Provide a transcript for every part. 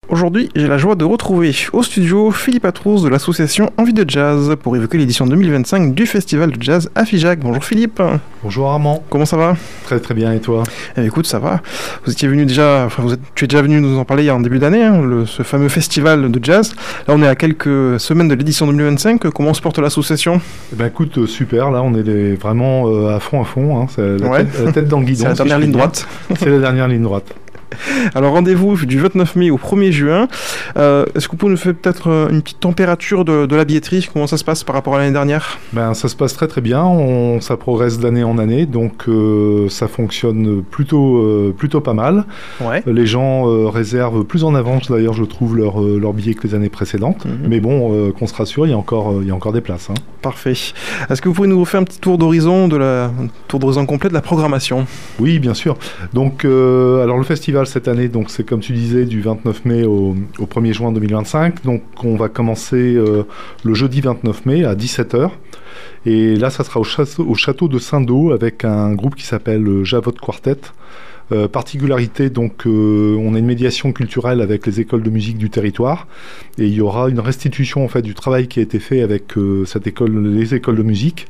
Aujourd'hui, j'ai la joie de retrouver au studio Philippe Atrouz de l'association Envie de Jazz pour évoquer l'édition 2025 du Festival de Jazz à Figeac. Bonjour Philippe. Bonjour Armand. Comment ça va ? Très très bien, et toi ? Écoute, ça va. Vous étiez venu déjà, tu es déjà venu nous en parler il y a en début d'année, ce fameux festival de jazz. Là, on est à quelques semaines de l'édition 2025. Comment se porte l'association ? Écoute, super. Là, on est vraiment à fond. Hein. C'est la tête dans le guidon. C'est la dernière ligne droite. C'est la dernière ligne droite. Alors rendez-vous du 29 mai au 1er juin. Est-ce que vous pouvez nous faire peut-être une petite température de la billetterie ? Comment ça se passe par rapport à l'année dernière ? Ça se passe très très bien, ça progresse d'année en année, donc ça fonctionne plutôt pas mal. Ouais. Les gens réservent plus en avance d'ailleurs, je trouve, leurs billets que les années précédentes. Mais bon, qu'on se rassure, il y a encore des places. Hein. Parfait. Est-ce que vous pouvez nous faire un petit tour d'horizon complet de la programmation ? Oui, bien sûr. Donc, alors le festival cette année, donc c'est comme tu disais, du 29 mai au 1er juin 2025. Donc on va commencer le jeudi 29 mai à 17h. Et là, ça sera au château de Saint-Do avec un groupe qui s'appelle Javot Quartet. Particularité, donc on a une médiation culturelle avec les écoles de musique du territoire et il y aura une restitution en fait du travail qui a été fait avec les écoles de musique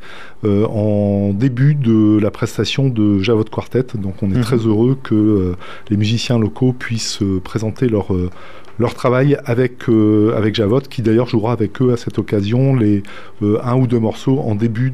en début de la prestation de Javot Quartet. Donc on est très heureux que les musiciens locaux puissent présenter leur travail avec Javot, qui d'ailleurs jouera avec eux à cette occasion un ou deux morceaux en début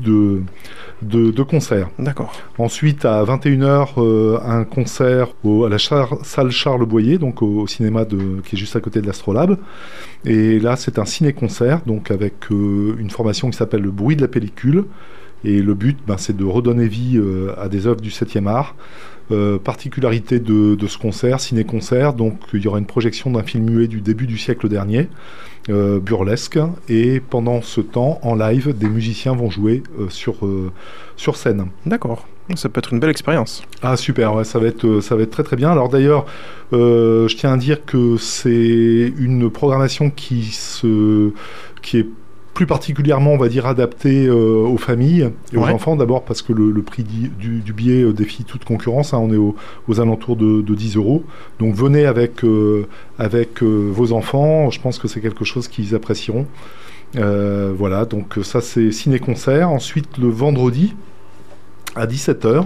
de concert. D'accord. Ensuite, à 21h, un concert à la salle Charles Boyer, donc au cinéma qui est juste à côté de l'Astrolabe. Et là, c'est un ciné-concert, donc avec une formation qui s'appelle Le bruit de la pellicule. Et le but, c'est de redonner vie à des œuvres du 7e art. Particularité de ce concert, ciné-concert, donc il y aura une projection d'un film muet du début du siècle dernier, burlesque, et pendant ce temps, en live, des musiciens vont jouer sur scène. D'accord, ça peut être une belle expérience. Ah super, ouais, ça va être très très bien. Alors d'ailleurs, je tiens à dire que c'est une programmation qui est plus particulièrement, on va dire, adapté aux familles et aux enfants, d'abord parce que le prix du billet défie toute concurrence, hein, on est aux alentours de 10 €. Donc venez avec vos enfants, je pense que c'est quelque chose qu'ils apprécieront. Voilà, donc ça c'est ciné-concert. Ensuite, le vendredi, à 17h,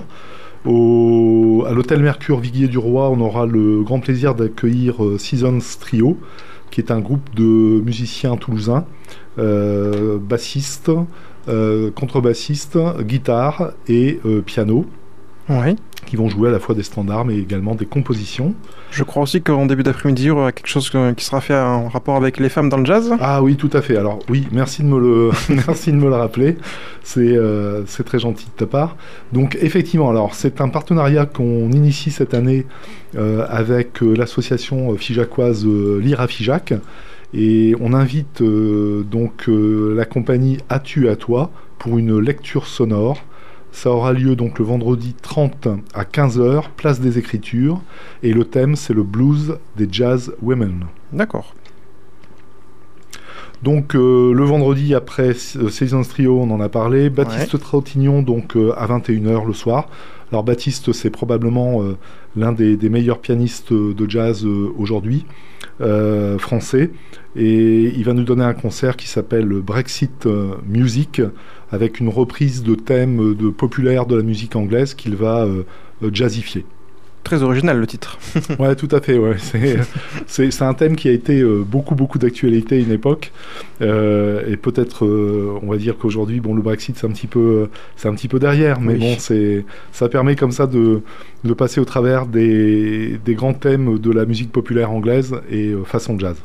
à l'hôtel Mercure Viguier-du-Roi, on aura le grand plaisir d'accueillir Seasons Trio, qui est un groupe de musiciens toulousains, bassistes, contrebassistes, guitare et piano, qui vont jouer à la fois des standards mais également des compositions. Je crois aussi qu'en début d'après-midi, il y aura quelque chose qui sera fait en rapport avec les femmes dans le jazz. Ah oui, tout à fait. Alors oui, merci de me le rappeler. C'est très gentil de ta part. Donc effectivement, alors c'est un partenariat qu'on initie cette année avec l'association figeacoise Lire à Figeac. Et on invite donc la compagnie As-tu à toi pour une lecture sonore. Ça aura lieu donc le vendredi 30 à 15h, place des Écritures. Et le thème, c'est le blues des jazz women. D'accord. Donc le vendredi après Seasons Trio, on en a parlé. Baptiste Trottignon, donc à 21h le soir. Alors Baptiste, c'est probablement l'un des meilleurs pianistes de jazz aujourd'hui, français. Et il va nous donner un concert qui s'appelle Brexit Music, avec une reprise de thèmes populaires de la musique anglaise qu'il va jazzifier. Très original le titre. Ouais, tout à fait. Ouais. C'est un thème qui a été beaucoup d'actualité à une époque, et peut-être, on va dire qu'aujourd'hui, le Brexit c'est un petit peu derrière, mais bon, ça permet comme ça de passer au travers des grands thèmes de la musique populaire anglaise et façon jazz.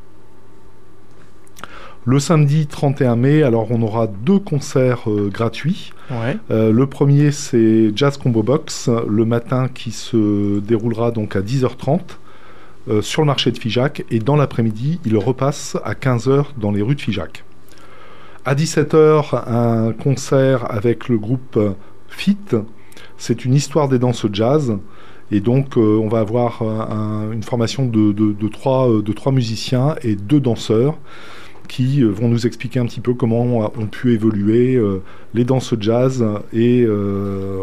Le samedi 31 mai, alors on aura 2 concerts gratuits. Le premier, c'est Jazz Combo Box, le matin, qui se déroulera donc à 10h30 sur le marché de Figeac. Et dans l'après-midi, il repasse à 15h dans les rues de Figeac. À 17h, un concert avec le groupe Fit. C'est une histoire des danses jazz. Et donc, on va avoir une formation de 3 musiciens et 2 danseurs qui vont nous expliquer un petit peu comment ont pu évoluer les danses jazz et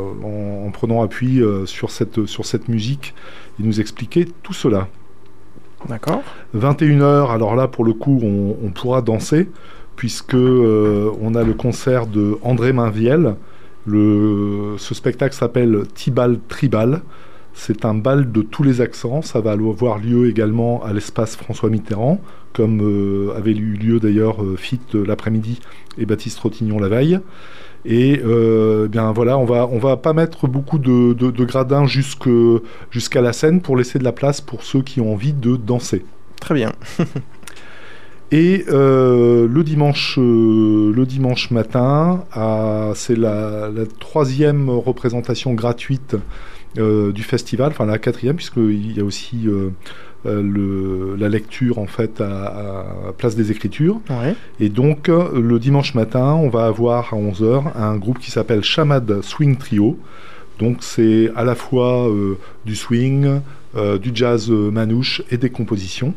en prenant appui sur cette musique et nous expliquer tout cela. D'accord. 21h, alors là, pour le coup, on pourra danser, puisque on a le concert de André Mainviel. Ce spectacle s'appelle Tibal Tribal. C'est un bal de tous les accents. Ça va avoir lieu également à l'espace François Mitterrand, comme avait eu lieu d'ailleurs FIT l'après-midi et Baptiste Trottignon la veille. Et bien voilà, on va pas mettre beaucoup de gradins jusqu'à la scène pour laisser de la place pour ceux qui ont envie de danser. Très bien. Et le dimanche matin, c'est la troisième représentation gratuite du festival, enfin la quatrième, puisqu'il y a aussi la lecture en fait à Place des Écritures. Ouais. Et donc le dimanche matin, on va avoir à 11h un groupe qui s'appelle Chamad Swing Trio. Donc c'est à la fois du swing, du jazz manouche et des compositions.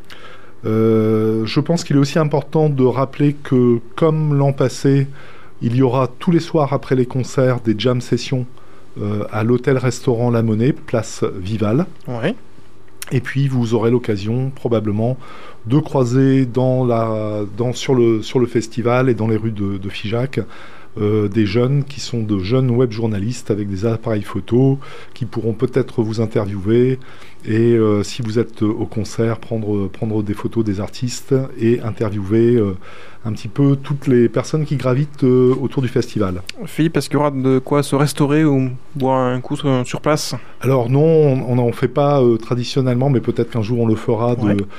Je pense qu'il est aussi important de rappeler que, comme l'an passé, il y aura tous les soirs après les concerts des jam sessions à l'hôtel-restaurant La Monnaie, place Vival. Ouais. Et puis vous aurez l'occasion probablement de croiser sur le festival et dans les rues de Figeac des jeunes qui sont de jeunes web journalistes avec des appareils photo qui pourront peut-être vous interviewer et si vous êtes au concert prendre des photos des artistes et interviewer un petit peu toutes les personnes qui gravitent autour du festival. Philippe, est-ce qu'il y aura de quoi se restaurer ou boire un coup sur place? Alors non, on n'en fait pas traditionnellement, mais peut-être qu'un jour on le fera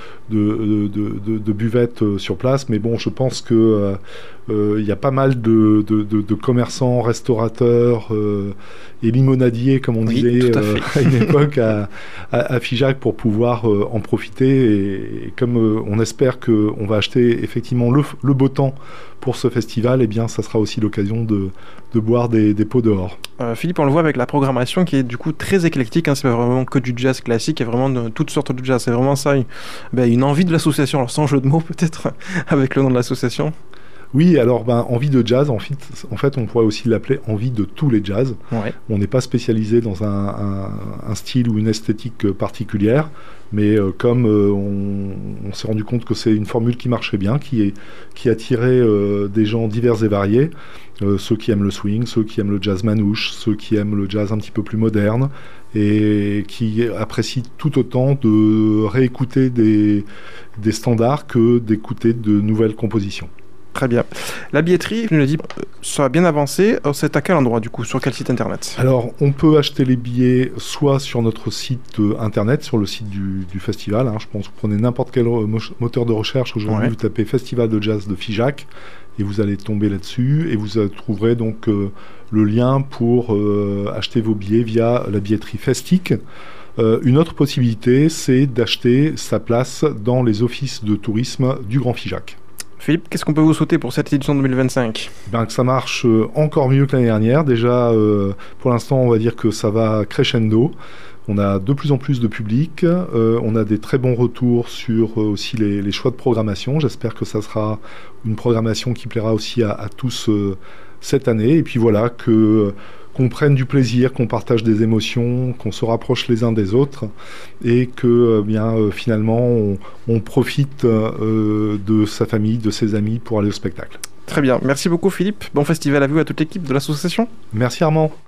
de buvettes sur place. Mais bon, je pense que il y a pas mal de commerçants, restaurateurs et limonadiers, comme on disait à une époque à Figeac, pour pouvoir en profiter. Et comme on espère qu'on va acheter effectivement le beau temps pour ce festival, eh bien, ça sera aussi l'occasion de boire des pots dehors. Philippe, on le voit avec la programmation qui est du coup très éclectique, hein, c'est pas vraiment que du jazz classique, il y a vraiment de toutes sortes de jazz, c'est vraiment ça, une envie de l'association, alors sans jeu de mots peut-être, avec le nom de l'association. Oui, alors envie de jazz, en fait, on pourrait aussi l'appeler envie de tous les jazz. Ouais. On n'est pas spécialisé dans un style ou une esthétique particulière, mais comme on s'est rendu compte que c'est une formule qui marchait bien, qui attirait des gens divers et variés, ceux qui aiment le swing, ceux qui aiment le jazz manouche, ceux qui aiment le jazz un petit peu plus moderne, et qui apprécient tout autant de réécouter des standards que d'écouter de nouvelles compositions. Très bien. La billetterie, je nous l'ai dit, ça a bien avancé. C'est à quel endroit, du coup? Sur quel site internet? Alors, on peut acheter les billets soit sur notre site internet, sur le site du festival. Hein. Je pense que vous prenez n'importe quel moteur de recherche aujourd'hui, vous tapez Festival de jazz de Figeac et vous allez tomber là-dessus et vous trouverez donc le lien pour acheter vos billets via la billetterie Festic. Une autre possibilité, c'est d'acheter sa place dans les offices de tourisme du Grand Figeac. Philippe, qu'est-ce qu'on peut vous souhaiter pour cette édition 2025 ? Que ça marche encore mieux que l'année dernière. Déjà, pour l'instant, on va dire que ça va crescendo. On a de plus en plus de public. On a des très bons retours sur aussi les choix de programmation. J'espère que ça sera une programmation qui plaira aussi à tous cette année. Et puis voilà, qu'on prenne du plaisir, qu'on partage des émotions, qu'on se rapproche les uns des autres et que finalement on profite de sa famille, de ses amis pour aller au spectacle. Très bien, merci beaucoup Philippe, bon festival à vous et à toute l'équipe de l'association. Merci Armand.